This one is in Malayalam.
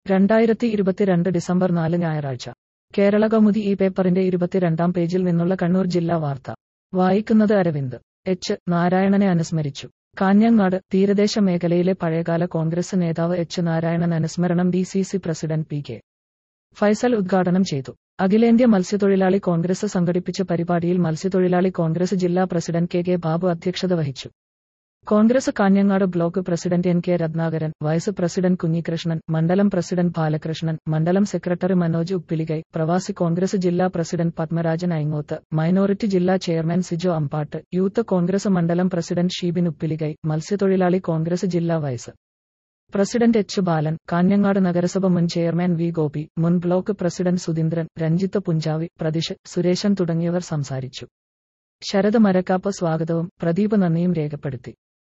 2022 ഡിസംബർ 4 ഞായറാഴ്ച കേരളകൗമുദി ഈ പേപ്പറിന്റെ 22-ാം പേജിൽ നിന്നുള്ള കണ്ണൂർ ജില്ലാ വാർത്ത വായിക്കുന്നത് അരവിന്ദ്. എച്ച് നാരായണനെ അനുസ്മരിച്ചു. കാഞ്ഞങ്ങാട്. തീരദേശ മേഖലയിലെ പഴയകാല കോൺഗ്രസ് നേതാവ് എച്ച് നാരായണൻ അനുസ്മരണം DCC president P. K. Faisal ഉദ്ഘാടനം ചെയ്തു. അഖിലേന്ത്യാ മത്സ്യത്തൊഴിലാളി കോൺഗ്രസ് സംഘടിപ്പിച്ച പരിപാടിയിൽ മത്സ്യത്തൊഴിലാളി കോൺഗ്രസ് ജില്ലാ പ്രസിഡന്റ് കെ. ബാബു അധ്യക്ഷത വഹിച്ചു. Congress Kanhangad block president NK Ratnakaran, vice president Kunhikrishnan, മണ്ഡലം പ്രസിഡന്റ് ബാലകൃഷ്ണൻ, മണ്ഡലം സെക്രട്ടറി മനോജ് ഉപ്പിലികൈ, പ്രവാസി കോൺഗ്രസ് ജില്ലാ പ്രസിഡന്റ് പത്മരാജൻ ഐങ്ങോത്ത്, മൈനോറിറ്റി ജില്ലാ ചെയർമാൻ സിജോ അമ്പാട്ട്, യൂത്ത് കോൺഗ്രസ് മണ്ഡലം പ്രസിഡന്റ് ഷീബിൻ ഉപ്പിലികൈ, മത്സ്യത്തൊഴിലാളി കോൺഗ്രസ് ജില്ലാ vice president H Balan, Kanhangad നഗരസഭ മുൻ ചെയർമാൻ വി ഗോപി, മുൻ ബ്ലോക്ക് പ്രസിഡന്റ് സുധീന്ദ്രൻ, രഞ്ജിത്ത് പുഞ്ചാവി, പ്രതീഷ്, സുരേശൻ തുടങ്ങിയവർ സംസാരിച്ചു. ശരത് മരക്കാപ്പ് സ്വാഗതവും പ്രദീപ് നന്ദിയും രേഖപ്പെടുത്തി.